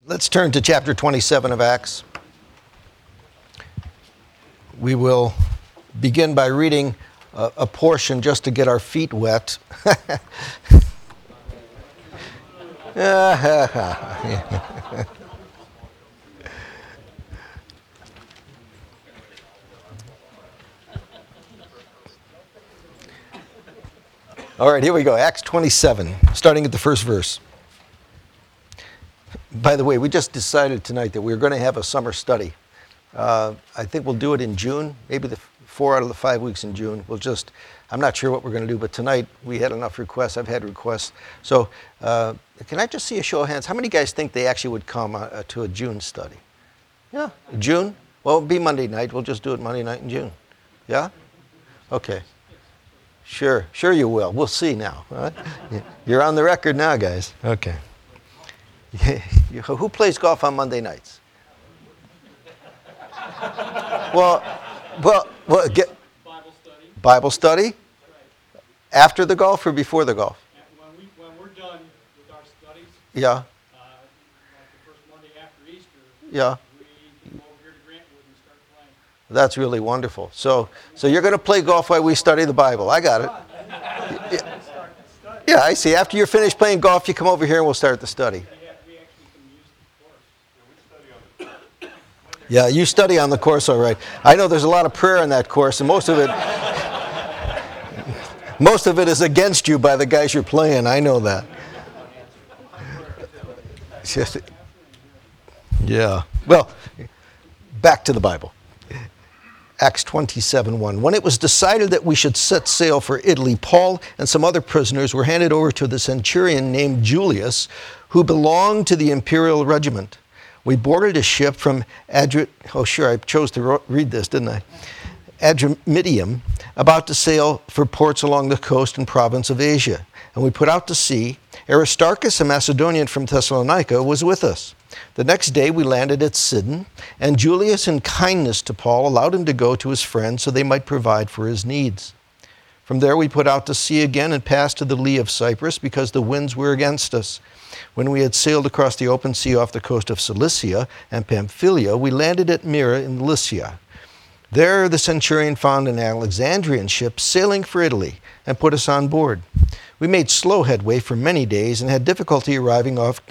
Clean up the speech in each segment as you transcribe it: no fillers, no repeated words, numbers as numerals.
Let's turn to chapter 27 of Acts. We will begin by reading a portion just to get our feet wet. All right, here we go. Acts 27, starting at the first verse. By the way, we just decided tonight that we're going to have a summer study. I think we'll do it in June, maybe the 4 out of the 5 weeks in June. I'm not sure what we're going to do, but tonight we had enough requests. I've had requests. So can I just see a show of hands? How many guys think they actually would come to a June study? Yeah, June? Well, it'll be Monday night. We'll just do it Monday night in June. Yeah? Okay. Sure you will. We'll see now. Right? You're on the record now, guys. Okay. Who plays golf on Monday nights? Well, get Bible study? After the golf or before the golf? When we're done with our studies, yeah. like the first Monday after Easter, yeah. we go over here to Grantwood and start playing. That's really wonderful. So you're going to play golf while we study the Bible. I got it. Yeah, I see. After you're finished playing golf, you come over here and we'll start the study. Yeah, you study on the course, all right. I know there's a lot of prayer in that course, and most of it is against you by the guys you're playing. I know that. Yeah. Well, back to the Bible. Acts 27:1. When it was decided that we should set sail for Italy, Paul and some other prisoners were handed over to the centurion named Julius, who belonged to the imperial regiment. We boarded a ship from I chose to read this, didn't I? Adramyttium, about to sail for ports along the coast and province of Asia. And we put out to sea. Aristarchus, a Macedonian from Thessalonica, was with us. The next day we landed at Sidon, and Julius, in kindness to Paul, allowed him to go to his friends so they might provide for his needs. From there we put out to sea again and passed to the lee of Cyprus because the winds were against us. When we had sailed across the open sea off the coast of Cilicia and Pamphylia, we landed at Myra in Lycia. There the centurion found an Alexandrian ship sailing for Italy and put us on board. We made slow headway for many days and had difficulty arriving off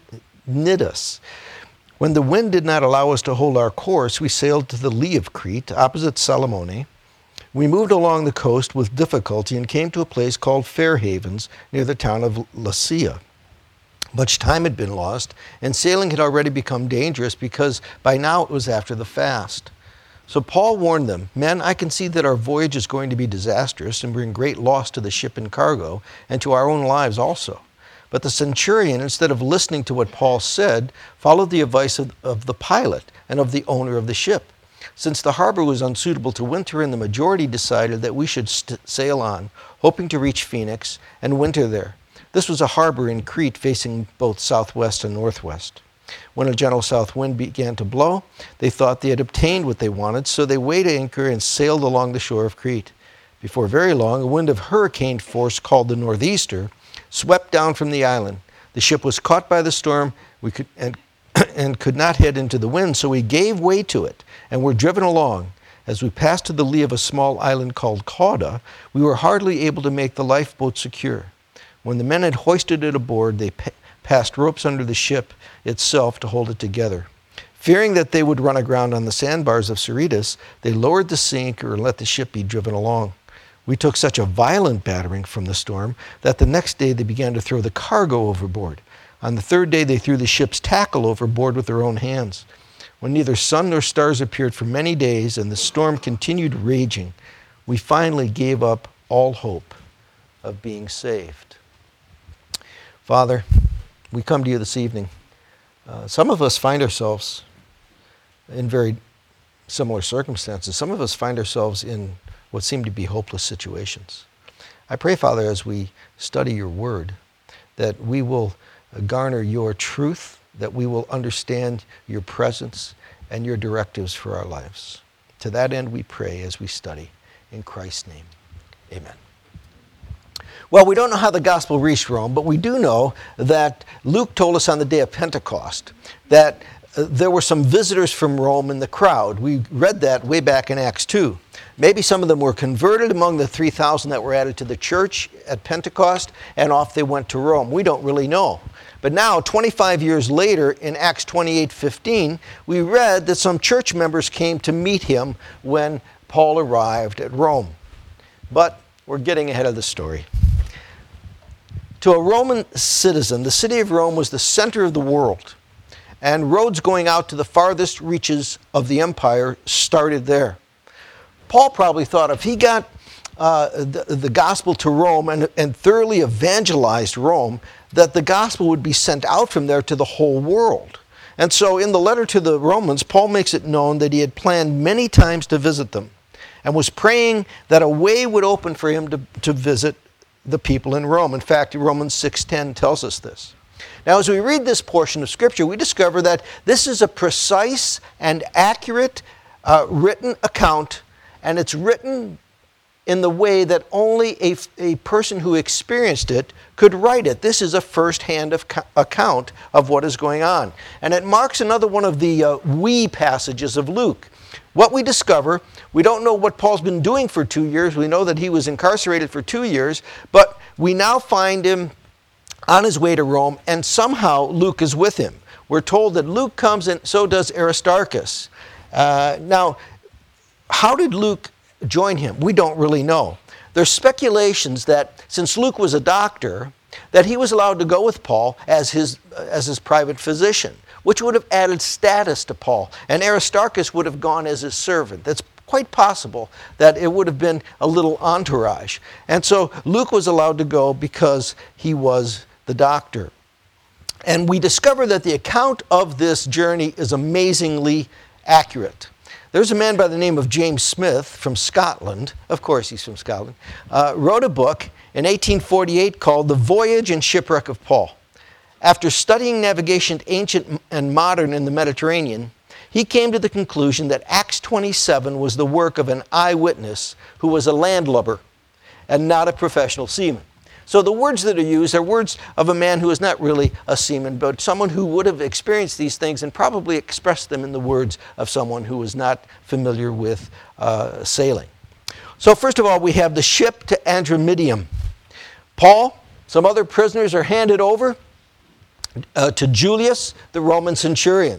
Cnidus. When the wind did not allow us to hold our course, we sailed to the lee of Crete, opposite Salmone. We moved along the coast with difficulty and came to a place called Fair Havens near the town of Lasea. Much time had been lost, and sailing had already become dangerous because by now it was after the fast. So Paul warned them, "Men, I can see that our voyage is going to be disastrous and bring great loss to the ship and cargo, and to our own lives also." But the centurion, instead of listening to what Paul said, followed the advice of the pilot and of the owner of the ship. Since the harbor was unsuitable to winter in, the majority decided that we should sail on, hoping to reach Phoenix and winter there. This was a harbor in Crete facing both southwest and northwest. When a gentle south wind began to blow, they thought they had obtained what they wanted, so they weighed anchor and sailed along the shore of Crete. Before very long, a wind of hurricane force called the northeaster swept down from the island. The ship was caught by the storm and could not head into the wind, so we gave way to it and were driven along. As we passed to the lee of a small island called Cauda, we were hardly able to make the lifeboat secure. When the men had hoisted it aboard, they passed ropes under the ship itself to hold it together. Fearing that they would run aground on the sandbars of Syrtis, they lowered the sea anchor and let the ship be driven along. We took such a violent battering from the storm that the next day they began to throw the cargo overboard. On the third day, they threw the ship's tackle overboard with their own hands. When neither sun nor stars appeared for many days and the storm continued raging, we finally gave up all hope of being saved. Father, we come to you this evening. Some of us find ourselves in very similar circumstances. Some of us find ourselves in what seem to be hopeless situations. I pray, Father, as we study your word, that we will garner your truth, that we will understand your presence and your directives for our lives. To that end we pray as we study. In Christ's name, amen. Well, we don't know how the gospel reached Rome, but we do know that Luke told us on the day of Pentecost that there were some visitors from Rome in the crowd. We read that way back in Acts 2. Maybe some of them were converted among the 3,000 that were added to the church at Pentecost, and off they went to Rome. We don't really know. But now, 25 years later, in Acts 28:15, we read that some church members came to meet him when Paul arrived at Rome. But we're getting ahead of the story. To a Roman citizen, the city of Rome was the center of the world, and roads going out to the farthest reaches of the empire started there. Paul probably thought if he got the gospel to Rome and thoroughly evangelized Rome, that the gospel would be sent out from there to the whole world. And so in the letter to the Romans, Paul makes it known that he had planned many times to visit them and was praying that a way would open for him to visit the people in Rome. In fact, Romans 6:10 tells us this. Now, as we read this portion of Scripture, we discover that this is a precise and accurate written account, and it's written in the way that only a person who experienced it could write it. This is a first-hand account of what is going on. And it marks another one of the we passages of Luke. What we discover, we don't know what Paul's been doing for 2 years. We know that he was incarcerated for 2 years, but we now find him on his way to Rome, and somehow Luke is with him. We're told that Luke comes, and so does Aristarchus. Now, how did Luke join him? We don't really know. There's speculations that since Luke was a doctor, that he was allowed to go with Paul as his private physician, which would have added status to Paul. And Aristarchus would have gone as his servant. That's quite possible that it would have been a little entourage. And so Luke was allowed to go because he was the doctor. And we discover that the account of this journey is amazingly accurate. There's a man by the name of James Smith from Scotland, of course he's from Scotland, wrote a book in 1848 called The Voyage and Shipwreck of Paul. After studying navigation ancient and modern in the Mediterranean, he came to the conclusion that Acts 27 was the work of an eyewitness who was a landlubber and not a professional seaman. So the words that are used are words of a man who is not really a seaman, but someone who would have experienced these things and probably expressed them in the words of someone who was not familiar with sailing. So first of all, we have the ship to Adramyttium. Paul, some other prisoners are handed over to Julius, the Roman centurion.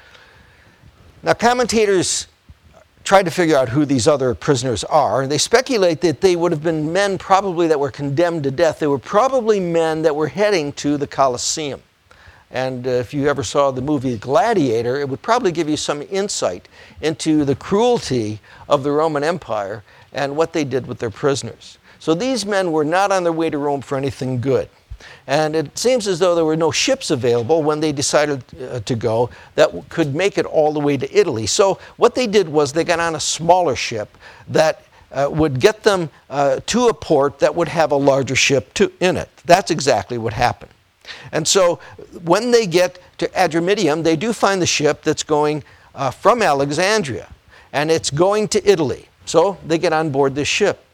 Now, commentators tried to figure out who these other prisoners are. They speculate that they would have been men probably that were condemned to death. They were probably men that were heading to the Colosseum. And if you ever saw the movie Gladiator, it would probably give you some insight into the cruelty of the Roman Empire and what they did with their prisoners. So these men were not on their way to Rome for anything good. And it seems as though there were no ships available when they decided to go that could make it all the way to Italy. So what they did was they got on a smaller ship that would get them to a port that would have a larger ship in it. That's exactly what happened. And so when they get to Adramyttium, they do find the ship that's going from Alexandria, and it's going to Italy. So they get on board this ship.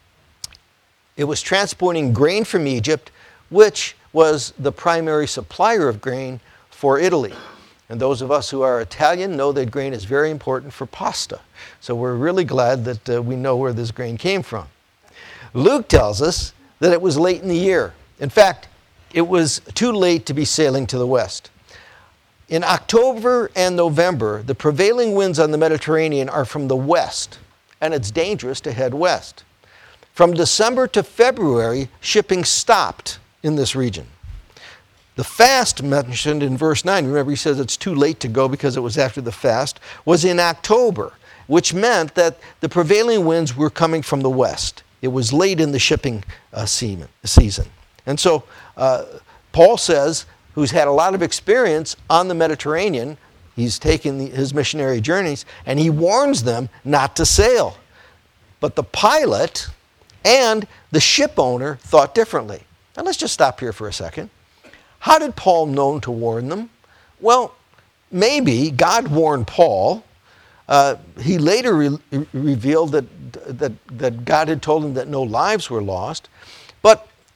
It was transporting grain from Egypt, which was the primary supplier of grain for Italy. And those of us who are Italian know that grain is very important for pasta. So we're really glad that we know where this grain came from. Luke tells us that it was late in the year. In fact, it was too late to be sailing to the west. In October and November, the prevailing winds on the Mediterranean are from the west, and it's dangerous to head west. From December to February, shipping stopped in this region. The fast mentioned in verse 9, remember he says it's too late to go because it was after the fast, was in October, which meant that the prevailing winds were coming from the west. It was late in the shipping season. And so Paul says, who's had a lot of experience on the Mediterranean, he's taken his missionary journeys, and he warns them not to sail. But the pilot and the ship owner thought differently. Now let's just stop here for a second. How did Paul know to warn them? Well, maybe God warned Paul. He later revealed that God had told him that no lives were lost. But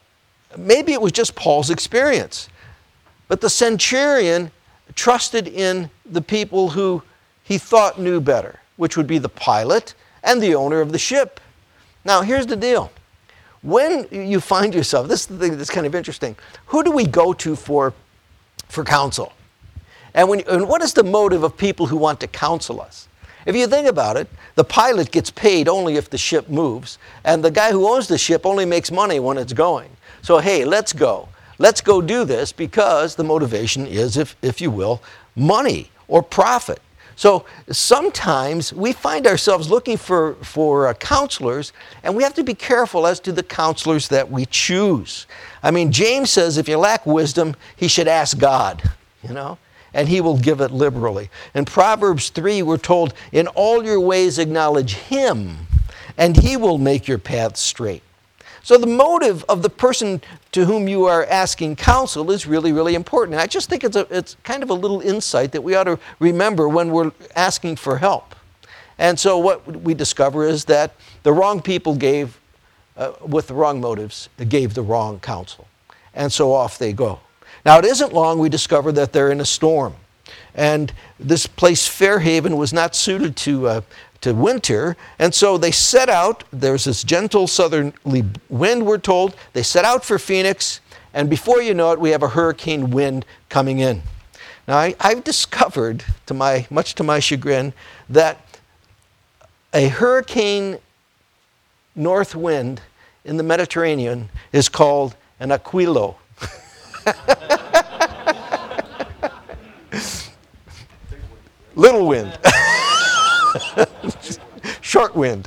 maybe it was just Paul's experience. But the centurion trusted in the people who he thought knew better, which would be the pilot and the owner of the ship. Now, here's the deal. When you find yourself, this is the thing that's kind of interesting. Who do we go to for counsel? And what is the motive of people who want to counsel us? If you think about it, the pilot gets paid only if the ship moves, and the guy who owns the ship only makes money when it's going. So, hey, let's go. Let's go do this, because the motivation is, if you will, money or profit. So sometimes we find ourselves looking for counselors, and we have to be careful as to the counselors that we choose. I mean, James says if you lack wisdom, he should ask God, and he will give it liberally. In Proverbs 3, we're told, in all your ways acknowledge him, and he will make your paths straight. So the motive of the person to whom you are asking counsel is really, really important. And I just think it's kind of a little insight that we ought to remember when we're asking for help. And so what we discover is that the wrong people with the wrong motives, gave the wrong counsel. And so off they go. Now, it isn't long we discover that they're in a storm. And this place, Fairhaven, was not suited to winter, and so they set out. There's this gentle southerly wind, we're told. They set out for Phoenix, and before you know it, we have a hurricane wind coming in. Now, I've discovered, much to my chagrin, that a hurricane north wind in the Mediterranean is called an aquilo. Little wind. Short wind.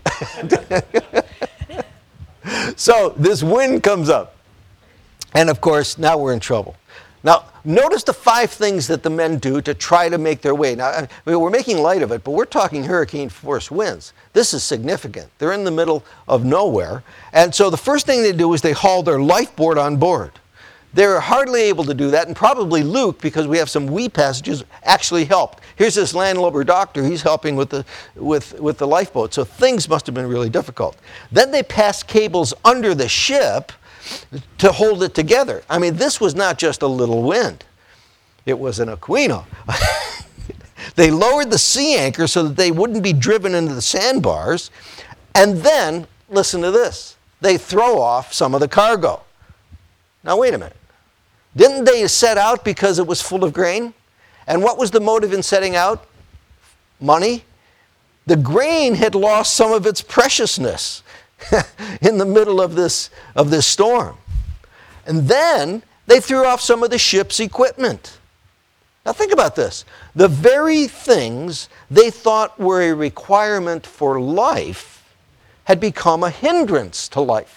So this wind comes up. And of course, now we're in trouble. Now, notice the 5 things that the men do to try to make their way. Now, I mean, we're making light of it, but we're talking hurricane force winds. This is significant. They're in the middle of nowhere. And so the first thing they do is they haul their lifeboat on board. They're hardly able to do that, and probably Luke, because we have some wee passages, actually helped. Here's this landlubber doctor. He's helping with the lifeboat. So things must have been really difficult. Then they passed cables under the ship to hold it together. I mean, this was not just a little wind. It was an aquino. They lowered the sea anchor so that they wouldn't be driven into the sandbars. And then, listen to this, they throw off some of the cargo. Now, wait a minute. Didn't they set out because it was full of grain? And what was the motive in setting out? Money. The grain had lost some of its preciousness in the middle of this storm. And then they threw off some of the ship's equipment. Now think about this. The very things they thought were a requirement for life had become a hindrance to life.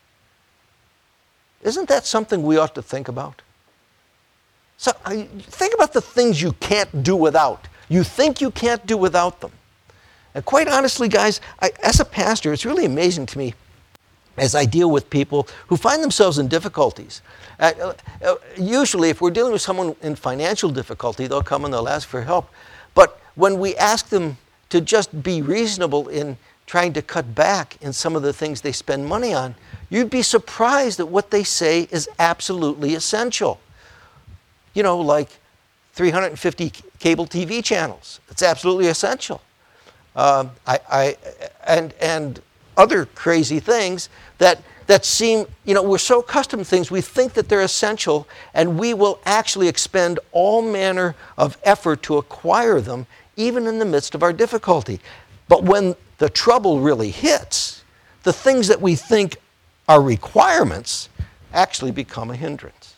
Isn't that something we ought to think about? So think about the things you can't do without. You think you can't do without them. And quite honestly, guys, as a pastor, it's really amazing to me as I deal with people who find themselves in difficulties. Usually, if we're dealing with someone in financial difficulty, they'll come and they'll ask for help. But when we ask them to just be reasonable in trying to cut back in some of the things they spend money on, you'd be surprised at what they say is absolutely essential. Like 350 cable TV channels. It's absolutely essential. And other crazy things that seem, we're so accustomed to things, we think that they're essential, and we will actually expend all manner of effort to acquire them, even in the midst of our difficulty. But when the trouble really hits, the things that we think are requirements actually become a hindrance.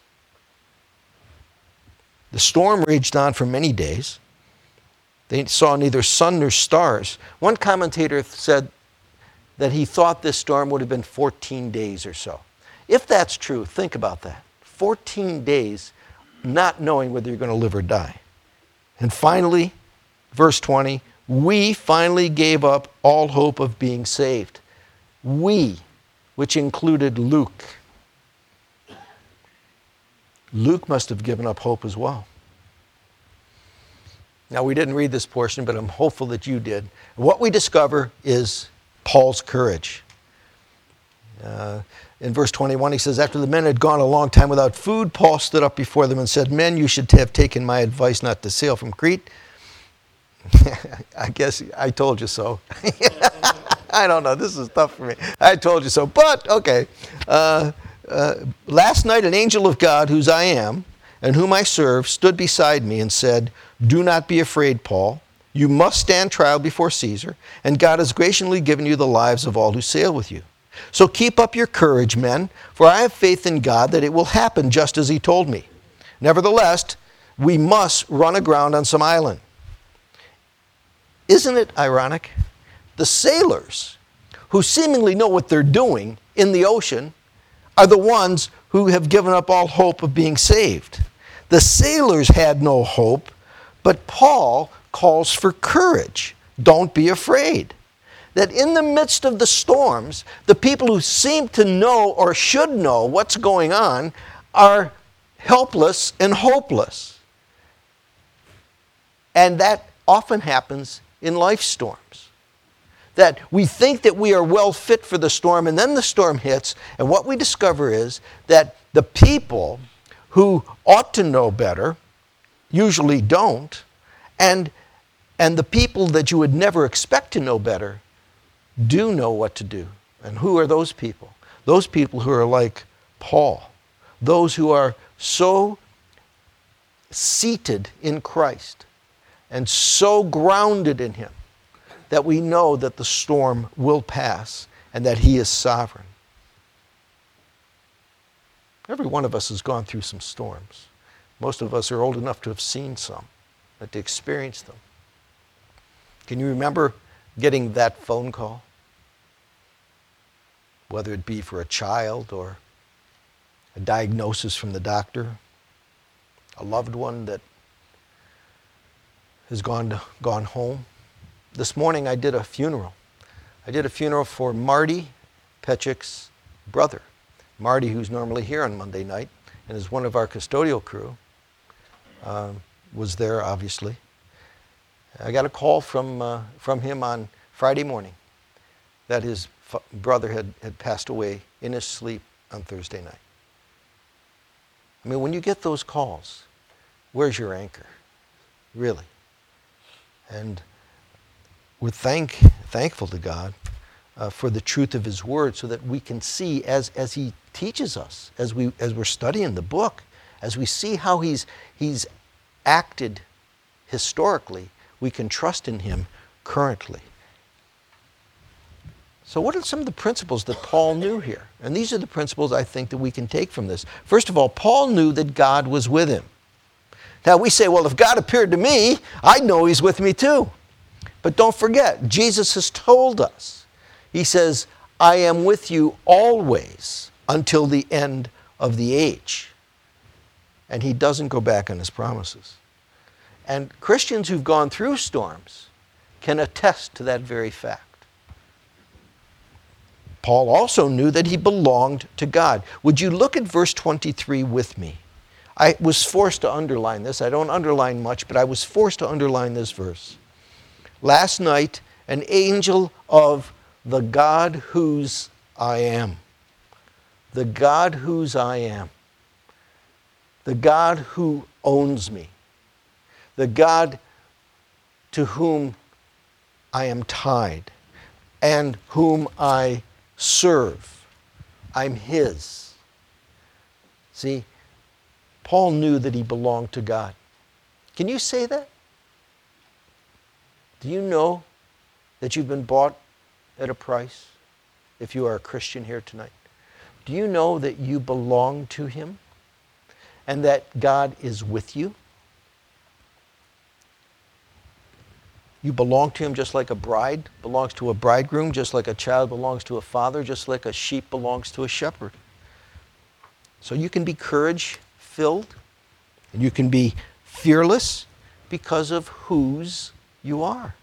The storm raged on for many days. They saw neither sun nor stars. One commentator said that he thought this storm would have been 14 days or so. If that's true, think about that. 14 days not knowing whether you're going to live or die. And finally, verse 20, we finally gave up all hope of being saved. We, which included Luke. Luke must have given up hope as well. Now, we didn't read this portion, but I'm hopeful that you did. What we discover is Paul's courage. In verse 21, he says, after the men had gone a long time without food, Paul stood up before them and said, men, you should have taken my advice not to sail from Crete. I guess I told you so. I don't know. This is tough for me. I told you so. But, okay. Last night an angel of God, whose I am, and whom I serve, stood beside me and said, do not be afraid, Paul. You must stand trial before Caesar, and God has graciously given you the lives of all who sail with you. So keep up your courage, men, for I have faith in God that it will happen just as he told me. Nevertheless, we must run aground on some island. Isn't it ironic? The sailors, who seemingly know what they're doing in the ocean, are the ones who have given up all hope of being saved. The sailors had no hope, but Paul calls for courage. Don't be afraid. That in the midst of the storms, the people who seem to know or should know what's going on are helpless and hopeless. And that often happens in life storms. That we think that we are well fit for the storm, and then the storm hits, and what we discover is that the people who ought to know better usually don't, and the people that you would never expect to know better do know what to do. And who are those people? Those people who are like Paul. Those who are so seated in Christ and so grounded in him that we know that the storm will pass and that he is sovereign. Every one of us has gone through some storms. Most of us are old enough to have seen some, to experience them. Can you remember getting that phone call? Whether it be for a child or a diagnosis from the doctor, a loved one that has gone home. This morning I did a funeral. I did a funeral for Marty Petchik's brother. Marty, who's normally here on Monday night and is one of our custodial crew, was there obviously. I got a call from him on Friday morning that his brother had passed away in his sleep on Thursday night. I mean, when you get those calls, where's your anchor? Really? And we're thankful to God for the truth of his word so that we can see as he teaches us, as we're studying the book, as we see how he's acted historically, we can trust in him currently. So what are some of the principles that Paul knew here? And these are the principles I think that we can take from this. First of all, Paul knew that God was with him. Now we say, well, if God appeared to me, I know he's with me too. But don't forget, Jesus has told us. He says, I am with you always until the end of the age. And he doesn't go back on his promises. And Christians who've gone through storms can attest to that very fact. Paul also knew that he belonged to God. Would you look at verse 23 with me? I was forced to underline this. I don't underline much, but I was forced to underline this verse. Last night, an angel of the God whose I am. The God whose I am. The God who owns me. The God to whom I am tied and whom I serve. I'm his. See, Paul knew that he belonged to God. Can you say that? Do you know that you've been bought at a price if you are a Christian here tonight? Do you know that you belong to him and that God is with you? You belong to him just like a bride belongs to a bridegroom, just like a child belongs to a father, just like a sheep belongs to a shepherd. So you can be courage-filled and you can be fearless because of whose you are.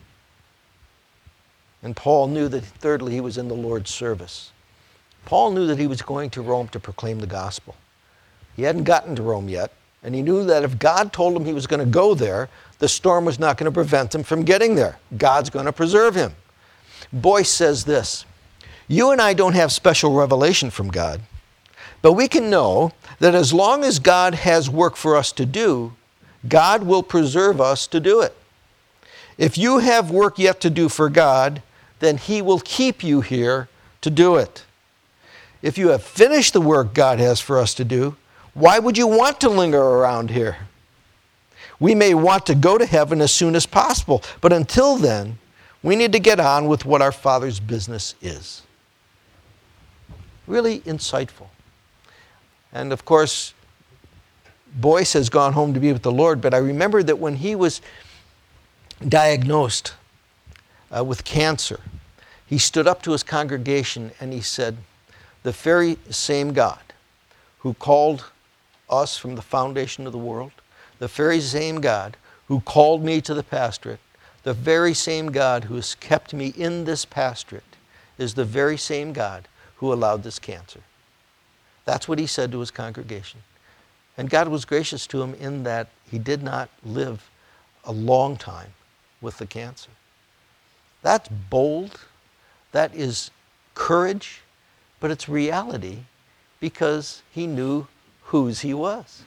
And Paul knew that, thirdly, he was in the Lord's service. Paul knew that he was going to Rome to proclaim the gospel. He hadn't gotten to Rome yet, and he knew that if God told him he was going to go there, the storm was not going to prevent him from getting there. God's going to preserve him. Boyce says this, You and I don't have special revelation from God, but we can know that as long as God has work for us to do, God will preserve us to do it. If you have work yet to do for God, then He will keep you here to do it. If you have finished the work God has for us to do, why would you want to linger around here? We may want to go to heaven as soon as possible, but until then, we need to get on with what our Father's business is. Really insightful. And of course, Boyce has gone home to be with the Lord, but I remember that when he was diagnosed with cancer, he stood up to his congregation and he said, the very same God who called us from the foundation of the world, the very same God who called me to the pastorate, the very same God who has kept me in this pastorate is the very same God who allowed this cancer. That's what he said to his congregation. And God was gracious to him in that he did not live a long time with the cancer. That's bold. That is courage. But it's reality because he knew whose he was.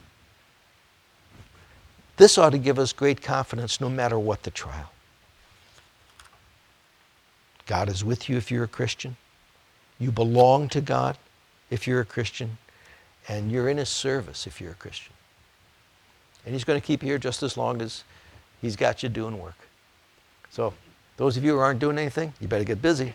This ought to give us great confidence no matter what the trial. God is with you if you're a Christian. You belong to God if you're a Christian. And you're in His service if you're a Christian. And He's going to keep you here just as long as He's got you doing work. So, those of you who aren't doing anything, you better get busy.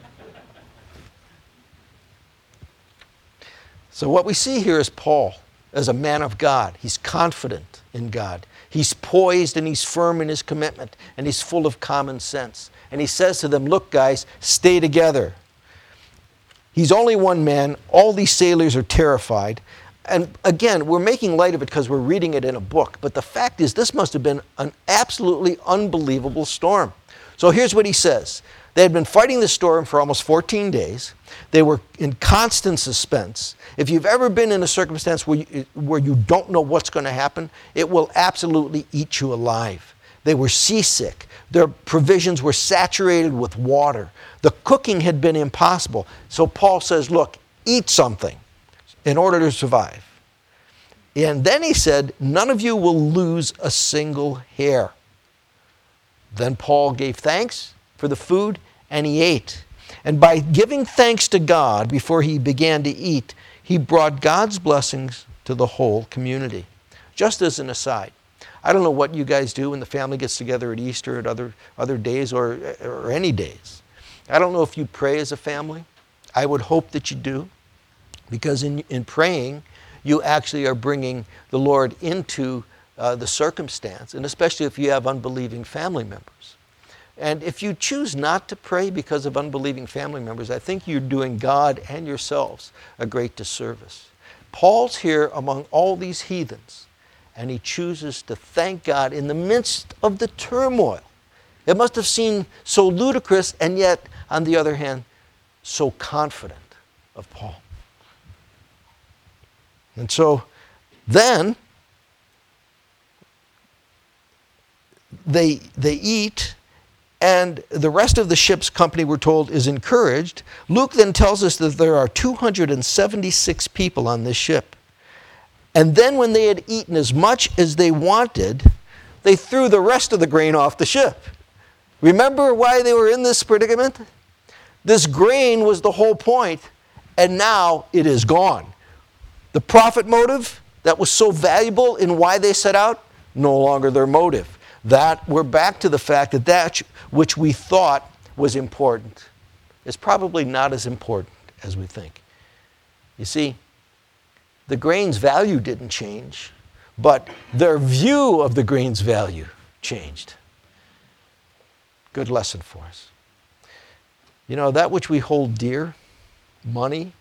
So what we see here is Paul as a man of God. He's confident in God. He's poised and he's firm in his commitment. And he's full of common sense. And he says to them, look guys, stay together. He's only one man. All these sailors are terrified. And again, we're making light of it because we're reading it in a book. But the fact is, this must have been an absolutely unbelievable storm. So here's what he says. They had been fighting the storm for almost 14 days. They were in constant suspense. If you've ever been in a circumstance where you don't know what's going to happen, it will absolutely eat you alive. They were seasick. Their provisions were saturated with water. The cooking had been impossible. So Paul says, look, eat something in order to survive. And then he said, none of you will lose a single hair. Then Paul gave thanks for the food, and he ate. And by giving thanks to God before he began to eat, he brought God's blessings to the whole community. Just as an aside, I don't know what you guys do when the family gets together at Easter, at other days, or any days. I don't know if you pray as a family. I would hope that you do, because in praying, you actually are bringing the Lord into the circumstance, and especially if you have unbelieving family members. And if you choose not to pray because of unbelieving family members, I think you're doing God and yourselves a great disservice. Paul's here among all these heathens, and he chooses to thank God in the midst of the turmoil. It must have seemed so ludicrous, and yet, on the other hand, so confident of Paul. And so then they eat, and the rest of the ship's company, we're told, is encouraged. Luke then tells us that there are 276 people on this ship. And then when they had eaten as much as they wanted, they threw the rest of the grain off the ship. Remember why they were in this predicament? This grain was the whole point, and now it is gone. The profit motive that was so valuable in why they set out, no longer their motive. That we're back to the fact that that which we thought was important is probably not as important as we think. You see, the grain's value didn't change, but their view of the grain's value changed. Good lesson for us. You know, that which we hold dear, money,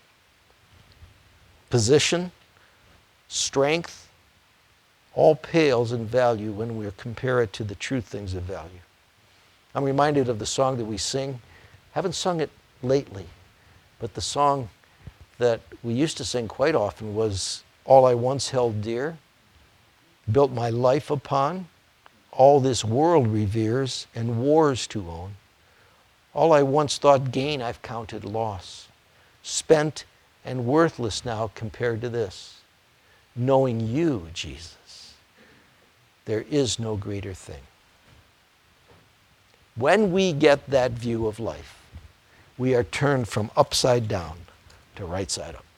position, strength, all pales in value when we compare it to the true things of value. I'm reminded of the song that we sing. Haven't sung it lately, but the song that we used to sing quite often was all I once held dear, built my life upon, all this world reveres and wars to own. All I once thought gain, I've counted loss. Spent and worthless now compared to this. Knowing you, Jesus, there is no greater thing. When we get that view of life, we are turned from upside down to right side up.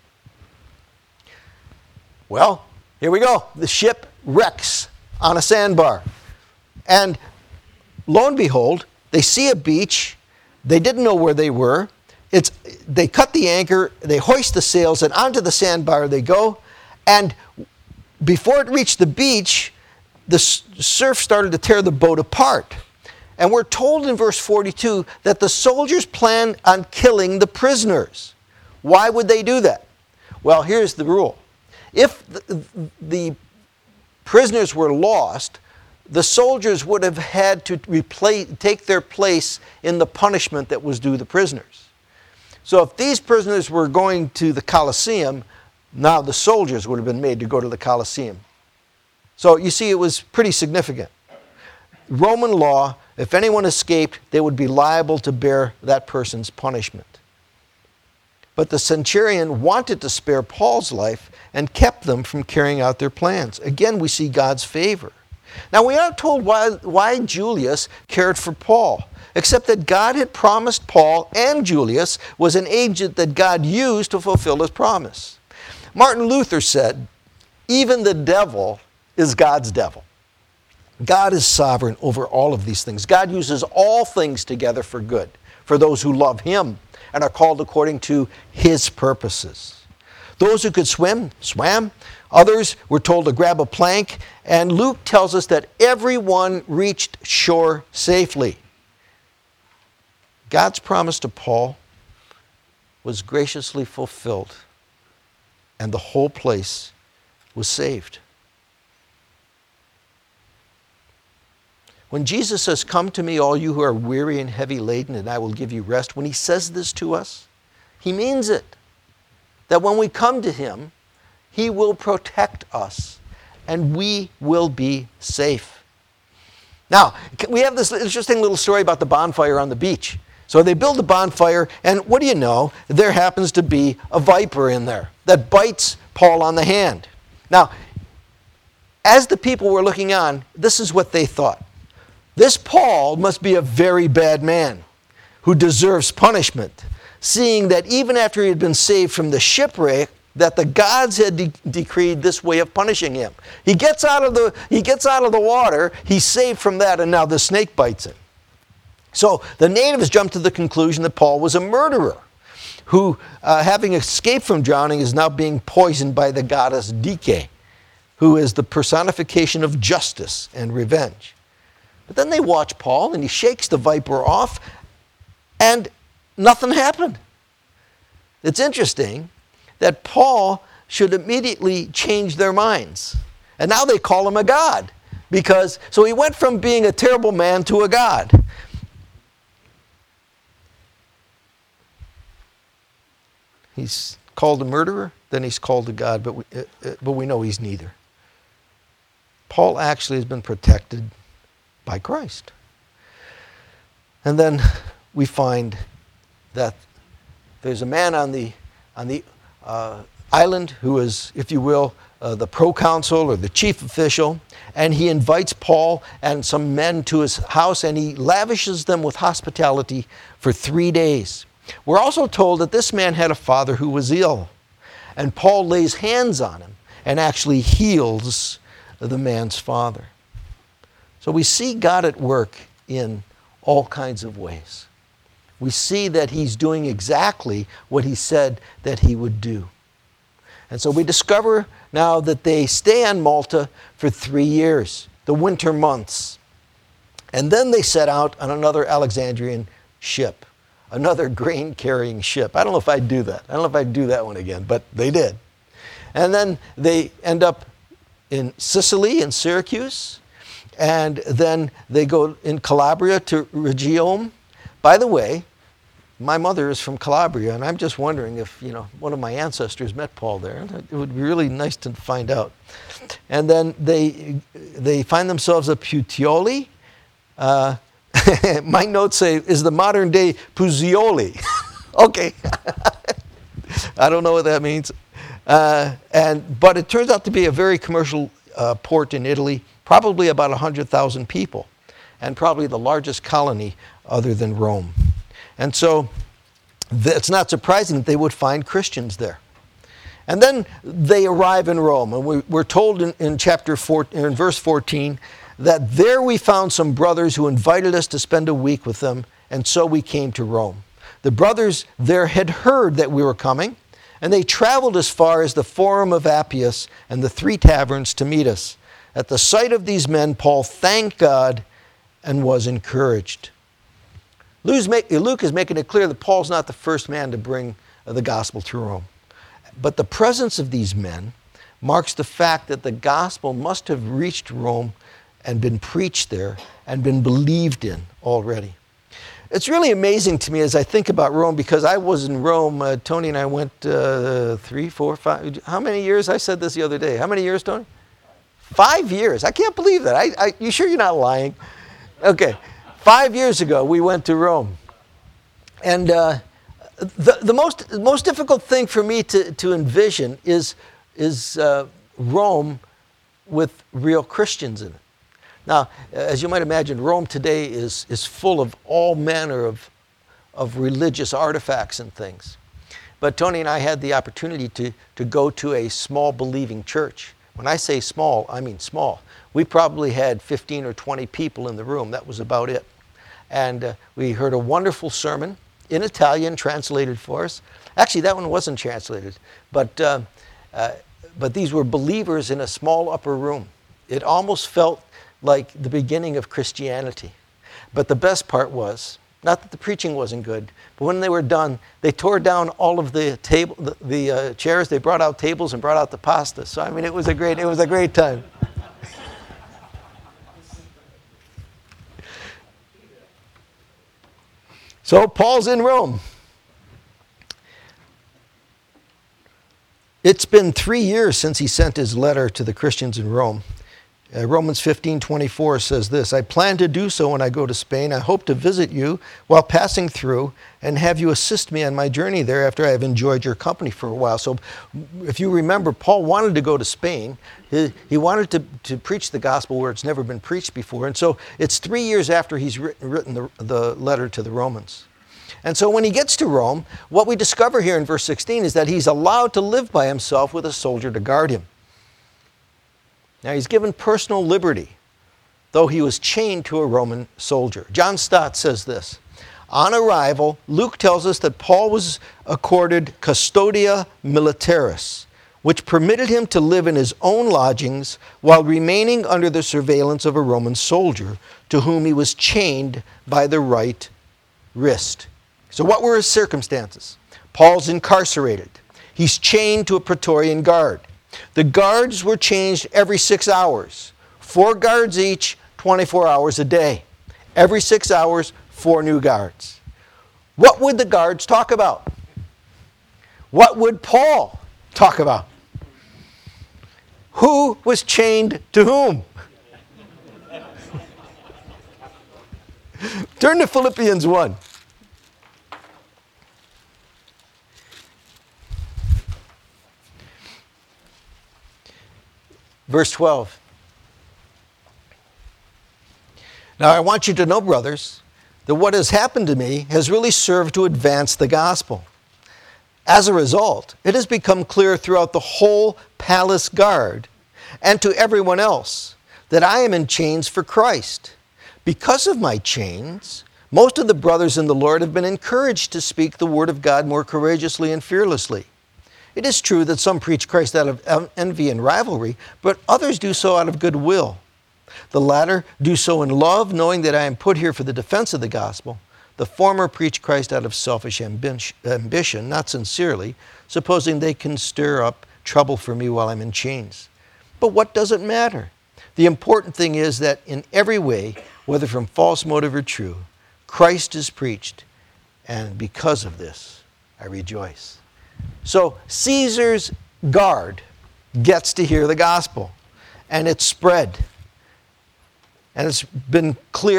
Well, here we go. The ship wrecks on a sandbar. And lo and behold, they see a beach. They didn't know where they were. They cut the anchor, they hoist the sails, and onto the sandbar they go. And before it reached the beach, the surf started to tear the boat apart. And we're told in verse 42 that the soldiers planned on killing the prisoners. Why would they do that? Well, here's the rule. If the prisoners were lost, the soldiers would have had to take their place in the punishment that was due the prisoners. So if these prisoners were going to the Colosseum, now the soldiers would have been made to go to the Colosseum. So you see, it was pretty significant. Roman law, if anyone escaped, they would be liable to bear that person's punishment. But the centurion wanted to spare Paul's life and kept them from carrying out their plans. Again, we see God's favor. Now, we aren't told why Julius cared for Paul, except that God had promised Paul, and Julius was an agent that God used to fulfill his promise. Martin Luther said, "Even the devil is God's devil." God is sovereign over all of these things. God uses all things together for good, for those who love him and are called according to his purposes. Those who could swim, swam. Others were told to grab a plank. And Luke tells us that everyone reached shore safely. God's promise to Paul was graciously fulfilled, and the whole place was saved. When Jesus says, "Come to me, all you who are weary and heavy laden, and I will give you rest," when he says this to us, he means it. That when we come to him, he will protect us, and we will be safe. Now, we have this interesting little story about the bonfire on the beach. So they build a bonfire, and what do you know? There happens to be a viper in there that bites Paul on the hand. Now, as the people were looking on, this is what they thought. This Paul must be a very bad man who deserves punishment, seeing that even after he had been saved from the shipwreck, that the gods had decreed this way of punishing him. He gets out of the water, he's saved from that, and now the snake bites him. So the natives jumped to the conclusion that Paul was a murderer who, having escaped from drowning, is now being poisoned by the goddess Dike, who is the personification of justice and revenge. But then they watch Paul, and he shakes the viper off, and nothing happened. It's interesting that Paul should immediately change their minds. And now they call him a god. So he went from being a terrible man to a god. He's called a murderer, then he's called a god, but we know he's neither. Paul actually has been protected by Christ. And then we find that there's a man on the island who is, if you will, the proconsul or the chief official, and he invites Paul and some men to his house, and he lavishes them with hospitality for 3 days. We're also told that this man had a father who was ill, and Paul lays hands on him and actually heals the man's father. So we see God at work in all kinds of ways. We see that he's doing exactly what he said that he would do. And so we discover now that they stay on Malta for 3 years, the winter months. And then they set out on another Alexandrian ship, another grain-carrying ship. I don't know if I'd do that. I don't know if I'd do that one again, but they did. And then they end up in Sicily, in Syracuse, and then they go in Calabria to Rhegium. By the way, my mother is from Calabria, and I'm just wondering if, one of my ancestors met Paul there. It would be really nice to find out. And then they find themselves at Puteoli. My notes say, is the modern day Puzioli. Okay. I don't know what that means. But it turns out to be a very commercial port in Italy, probably about 100,000 people, and probably the largest colony other than Rome. And so it's not surprising that they would find Christians there. And then they arrive in Rome, and we're told in verse 14 that there we found some brothers who invited us to spend a week with them, and so we came to Rome. The brothers there had heard that we were coming, and they traveled as far as the Forum of Appius and the Three Taverns to meet us. At the sight of these men, Paul thanked God and was encouraged. Luke is making it clear that Paul's not the first man to bring the gospel to Rome. But the presence of these men marks the fact that the gospel must have reached Rome and been preached there and been believed in already. It's really amazing to me as I think about Rome, because I was in Rome. Tony and I went 3, 4, 5. How many years? I said this the other day. How many years, Tony? 5 years. I can't believe that. You sure you're not lying? Okay. 5 years ago, we went to Rome. And the most difficult thing for me to envision is Rome with real Christians in it. Now, as you might imagine, Rome today is full of all manner of religious artifacts and things. But Tony and I had the opportunity to go to a small believing church. When I say small, I mean small. We probably had 15 or 20 people in the room. That was about it. And we heard a wonderful sermon in Italian, translated for us. Actually, that one wasn't translated. But these were believers in a small upper room. It almost felt like the beginning of Christianity. But the best part was, not that the preaching wasn't good, but when they were done, they tore down all of the chairs. They brought out tables and brought out the pasta. So I mean, it was a great time. So Paul's in Rome. It's been 3 years since he sent his letter to the Christians in Rome. Romans 15:24 says this, I plan to do so when I go to Spain. I hope to visit you while passing through and have you assist me on my journey there after I have enjoyed your company for a while. So if you remember, Paul wanted to go to Spain. He wanted to preach the gospel where it's never been preached before. And so it's 3 years after he's written the letter to the Romans. And so when he gets to Rome, what we discover here in verse 16 is that he's allowed to live by himself with a soldier to guard him. Now, he's given personal liberty, though he was chained to a Roman soldier. John Stott says this, on arrival, Luke tells us that Paul was accorded custodia militaris, which permitted him to live in his own lodgings while remaining under the surveillance of a Roman soldier to whom he was chained by the right wrist. So what were his circumstances? Paul's incarcerated. He's chained to a Praetorian guard. The guards were changed every 6 hours. 4 guards each, 24 hours a day. Every 6 hours, 4 new guards. What would the guards talk about? What would Paul talk about? Who was chained to whom? Turn to Philippians 1. Verse 12. Now I want you to know, brothers, that what has happened to me has really served to advance the gospel. As a result, it has become clear throughout the whole palace guard and to everyone else that I am in chains for Christ. Because of my chains, most of the brothers in the Lord have been encouraged to speak the word of God more courageously and fearlessly. It is true that some preach Christ out of envy and rivalry, but others do so out of goodwill. The latter do so in love, knowing that I am put here for the defense of the gospel. The former preach Christ out of selfish ambition, not sincerely, supposing they can stir up trouble for me while I'm in chains. But what does it matter? The important thing is that in every way, whether from false motive or true, Christ is preached, and because of this, I rejoice. So Caesar's guard gets to hear the gospel, and it's spread. And it's been clear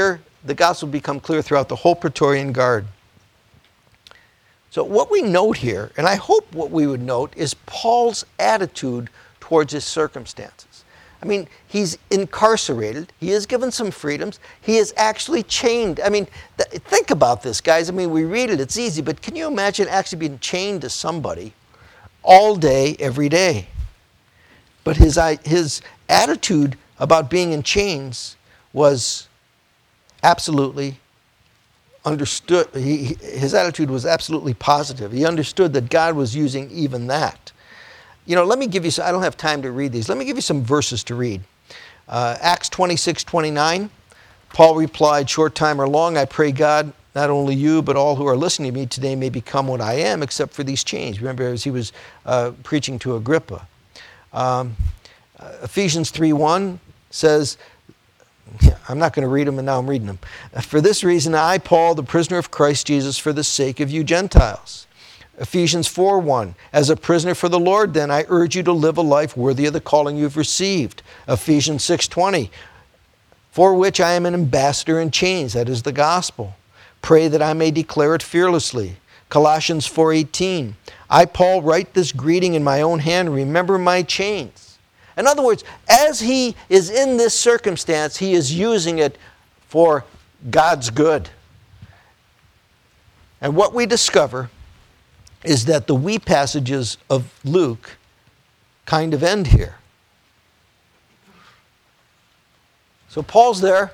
the gospel become clear throughout the whole Praetorian Guard. So what we note here, and I hope what we would note, is Paul's attitude towards his circumstances. I mean, he's incarcerated. He is given some freedoms. He is actually chained. I mean, think about this, guys. I mean, we read it, it's easy, but can you imagine actually being chained to somebody all day, every day? But his attitude about being in chains was absolutely understood. His attitude was absolutely positive. He understood that God was using even that. You know, let me give you, I don't have time to read these. Let me give you some verses to read. Acts 26:29, Paul replied, "Short time or long, I pray God, not only you, but all who are listening to me today may become what I am, except for these chains." Remember, as he was preaching to Agrippa. Ephesians 3:1 says, I'm not going to read them, and now I'm reading them. "For this reason, I, Paul, the prisoner of Christ Jesus, for the sake of you Gentiles." Ephesians 4:1, "As a prisoner for the Lord, then, I urge you to live a life worthy of the calling you've received." Ephesians 6:20, "For which I am an ambassador in chains," that is the gospel. "Pray that I may declare it fearlessly." Colossians 4:18, "I, Paul, write this greeting in my own hand. Remember my chains." In other words, as he is in this circumstance, he is using it for God's good. And what we discover is that the we passages of Luke kind of end here. So Paul's there,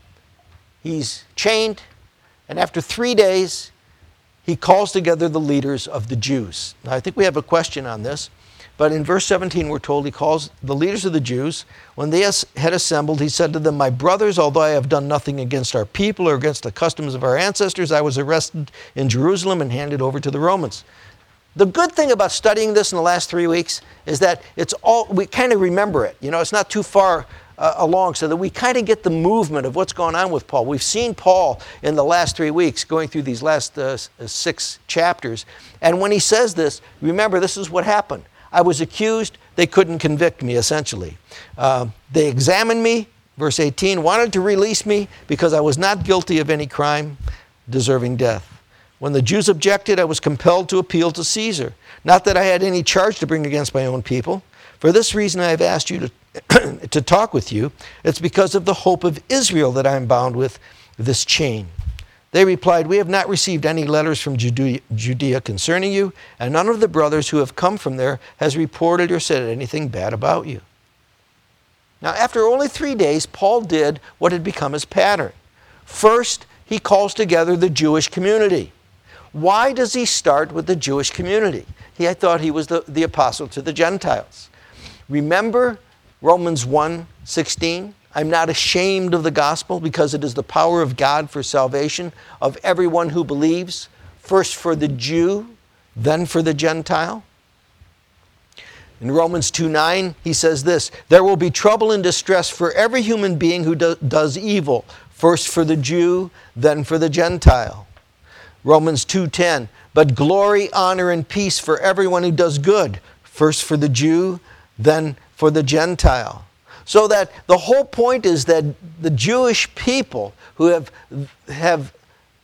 he's chained, and after 3 days, he calls together the leaders of the Jews. Now, I think we have a question on this. But in verse 17, we're told he calls the leaders of the Jews. When they had assembled, he said to them, "My brothers, although I have done nothing against our people or against the customs of our ancestors, I was arrested in Jerusalem and handed over to the Romans." The good thing about studying this in the last 3 weeks is that we kind of remember it. You know, it's not too far along, so that we kind of get the movement of what's going on with Paul. We've seen Paul in the last 3 weeks going through these last 6 chapters. And when he says this, remember, this is what happened. I was accused, they couldn't convict me, essentially. They examined me, verse 18, wanted to release me because I was not guilty of any crime deserving death. When the Jews objected, I was compelled to appeal to Caesar. Not that I had any charge to bring against my own people. For this reason I have asked you to talk with you. It's because of the hope of Israel that I am bound with this chain. They replied, "We have not received any letters from Judea concerning you, and none of the brothers who have come from there has reported or said anything bad about you." Now, after only 3 days, Paul did what had become his pattern. First, he calls together the Jewish community. Why does he start with the Jewish community? I thought he was the apostle to the Gentiles. Remember Romans 1:16? "I'm not ashamed of the gospel because it is the power of God for salvation of everyone who believes, first for the Jew, then for the Gentile." In Romans 2:9, he says this, "There will be trouble and distress for every human being who does evil, first for the Jew, then for the Gentile." Romans 2:10, "But glory, honor, and peace for everyone who does good, first for the Jew, then for the Gentile." So that the whole point is that the Jewish people who have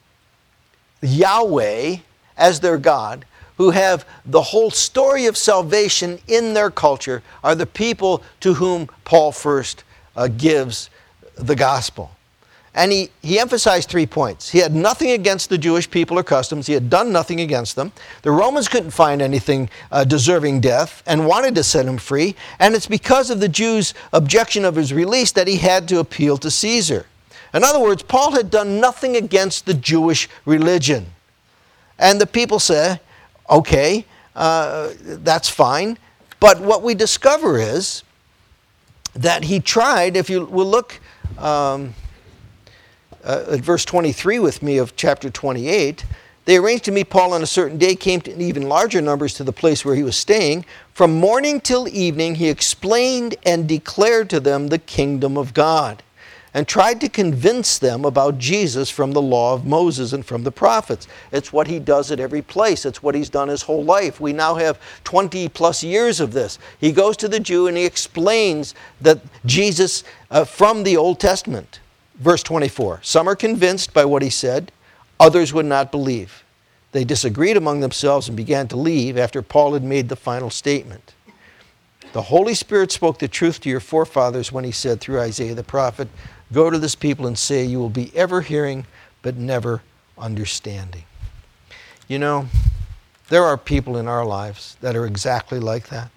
Yahweh as their God, who have the whole story of salvation in their culture, are the people to whom Paul first gives the gospel. And he emphasized 3 points. He had nothing against the Jewish people or customs. He had done nothing against them. The Romans couldn't find anything deserving death and wanted to set him free. And it's because of the Jews' objection of his release that he had to appeal to Caesar. In other words, Paul had done nothing against the Jewish religion. And the people say, okay, that's fine. But what we discover is that he tried, if you will look at verse 23 with me of chapter 28, "They arranged to meet Paul on a certain day, came in even larger numbers to the place where he was staying. From morning till evening he explained and declared to them the kingdom of God, and tried to convince them about Jesus from the law of Moses and from the prophets." It's what he does at every place. It's what he's done his whole life. We now have 20 plus years of this. He goes to the Jew and he explains that Jesus from the Old Testament. Verse 24, some are convinced by what he said, others would not believe. They disagreed among themselves and began to leave after Paul had made the final statement. The Holy Spirit spoke the truth to your forefathers when he said through Isaiah the prophet, go to this people and say, you will be ever hearing but never understanding. You know, there are people in our lives that are exactly like that.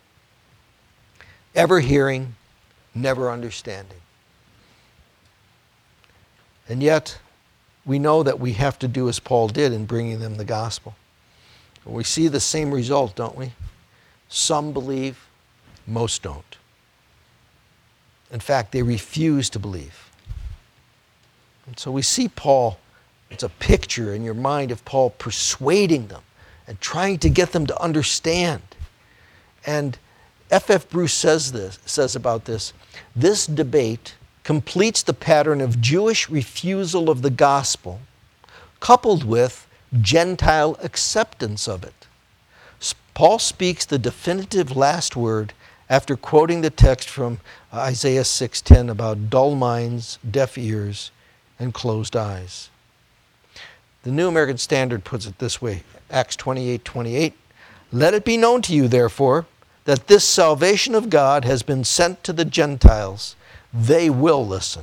Ever hearing, never understanding. And yet, we know that we have to do as Paul did in bringing them the gospel. We see the same result, don't we? Some believe, most don't. In fact, they refuse to believe. And so we see Paul, it's a picture in your mind of Paul persuading them and trying to get them to understand. And F.F. Bruce says about this debate completes the pattern of Jewish refusal of the gospel, coupled with Gentile acceptance of it. Paul speaks the definitive last word after quoting the text from Isaiah 6:10 about dull minds, deaf ears, and closed eyes. The New American Standard puts it this way, Acts 28:28, let it be known to you, therefore, that this salvation of God has been sent to the Gentiles. They will listen.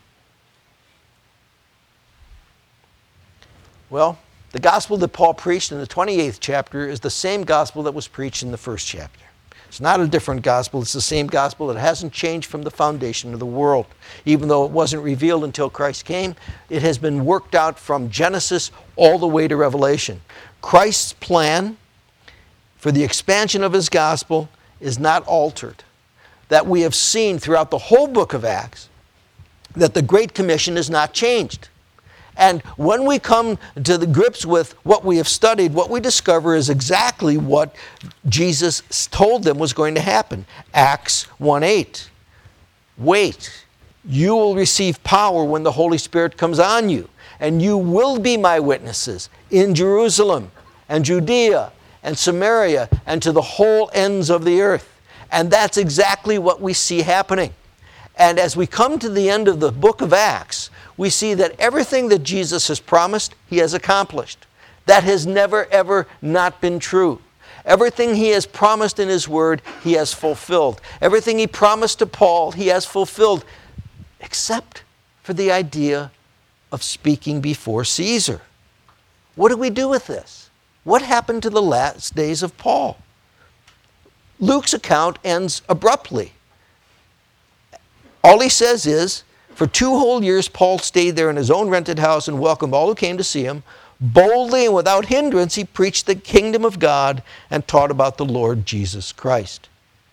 Well, the gospel that Paul preached in the 28th chapter is the same gospel that was preached in the first chapter. It's not a different gospel. It's the same gospel. It hasn't changed from the foundation of the world. Even though it wasn't revealed until Christ came, it has been worked out from Genesis all the way to Revelation. Christ's plan for the expansion of his gospel is not altered. That we have seen throughout the whole book of Acts, that the Great Commission is not changed. And when we come to the grips with what we have studied, what we discover is exactly what Jesus told them was going to happen. Acts 1:8. Wait, you will receive power when the Holy Spirit comes on you, and you will be my witnesses in Jerusalem and Judea and Samaria and to the whole ends of the earth. And that's exactly what we see happening. And as we come to the end of the book of Acts, we see that everything that Jesus has promised, he has accomplished. That has never, ever not been true. Everything he has promised in his word, he has fulfilled. Everything he promised to Paul, he has fulfilled, except for the idea of speaking before Caesar. What do we do with this? What happened to the last days of Paul? Luke's account ends abruptly. All he says is, for 2 whole years, Paul stayed there in his own rented house and welcomed all who came to see him. Boldly and without hindrance, he preached the kingdom of God and taught about the Lord Jesus Christ.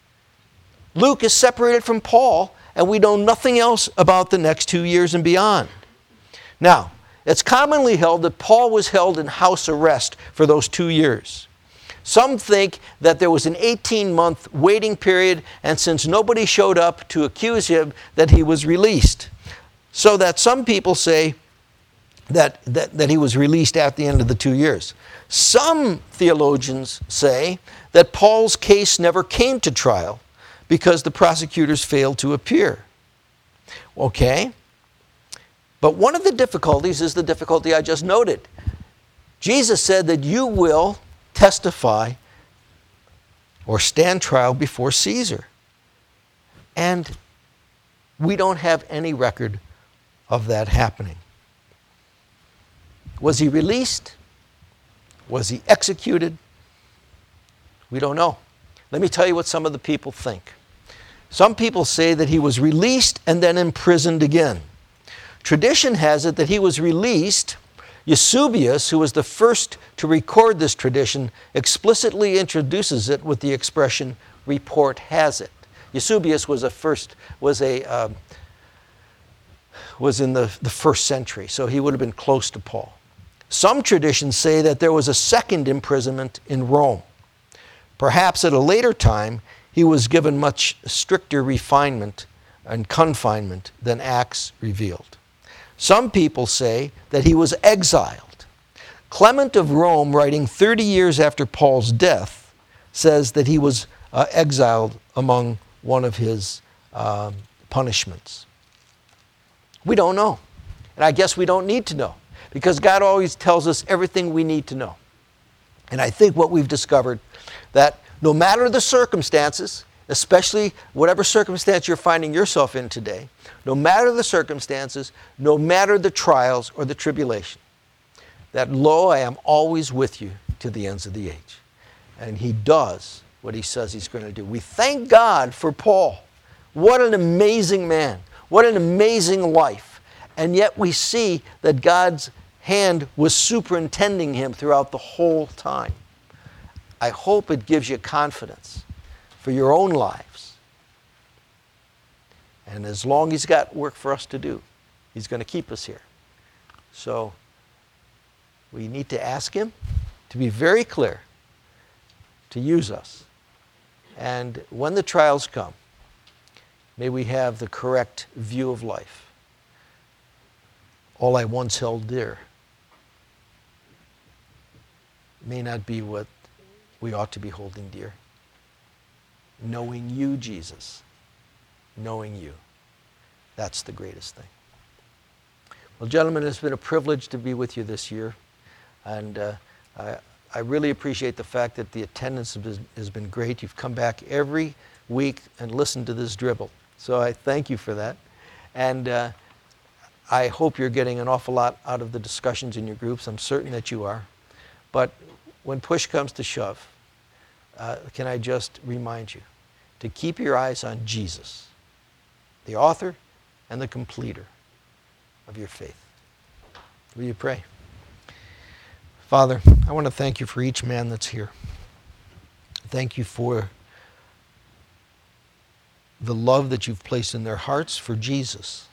Luke is separated from Paul, and we know nothing else about the next 2 years and beyond. Now, it's commonly held that Paul was held in house arrest for those 2 years. Some think that there was an 18-month waiting period, and since nobody showed up to accuse him, that he was released. So that some people say that he was released at the end of the 2 years. Some theologians say that Paul's case never came to trial because the prosecutors failed to appear. Okay? But one of the difficulties is the difficulty I just noted. Jesus said that you will testify or stand trial before Caesar. And we don't have any record of that happening. Was he released? Was he executed? We don't know. Let me tell you what some of the people think. Some people say that he was released and then imprisoned again. Tradition has it that he was released. Eusebius, who was the first to record this tradition, explicitly introduces it with the expression, report has it. Eusebius was in the first century, so he would have been close to Paul. Some traditions say that there was a second imprisonment in Rome. Perhaps at a later time, he was given much stricter refinement and confinement than Acts revealed. Some people say that he was exiled. Clement of Rome, writing 30 years after Paul's death, says that he was exiled among one of his punishments. We don't know. And I guess we don't need to know, because God always tells us everything we need to know. And I think what we've discovered, that no matter the circumstances, especially whatever circumstance you're finding yourself in today, no matter the circumstances, no matter the trials or the tribulation, that lo, I am always with you to the ends of the age. And he does what he says he's going to do. We thank God for Paul. What an amazing man. What an amazing life. And yet we see that God's hand was superintending him throughout the whole time. I hope it gives you confidence for your own lives. And as long as he's got work for us to do, he's going to keep us here. So we need to ask him to be very clear, to use us. And when the trials come, may we have the correct view of life. All I once held dear may not be what we ought to be holding dear. Knowing you, Jesus. Knowing you. That's the greatest thing. Well, gentlemen, it's been a privilege to be with you this year. And I really appreciate the fact that the attendance has been great. You've come back every week and listened to this dribble. So I thank you for that. And I hope you're getting an awful lot out of the discussions in your groups. I'm certain that you are. But when push comes to shove, can I just remind you to keep your eyes on Jesus, the author and the completer of your faith. Will you pray? Father, I want to thank you for each man that's here. Thank you for the love that you've placed in their hearts for Jesus.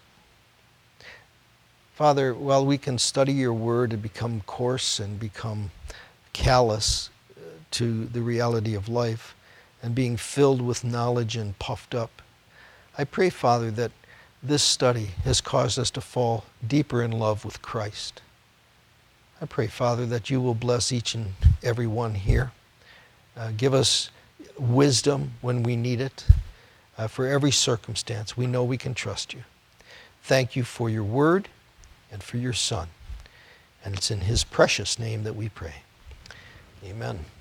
Father, while we can study your word and become coarse and become callous to the reality of life and being filled with knowledge and puffed up, I pray, Father, that this study has caused us to fall deeper in love with Christ. I pray, Father, that you will bless each and every one here. Give us wisdom when we need it. For every circumstance, we know we can trust you. Thank you for your word and for your Son. And it's in his precious name that we pray. Amen.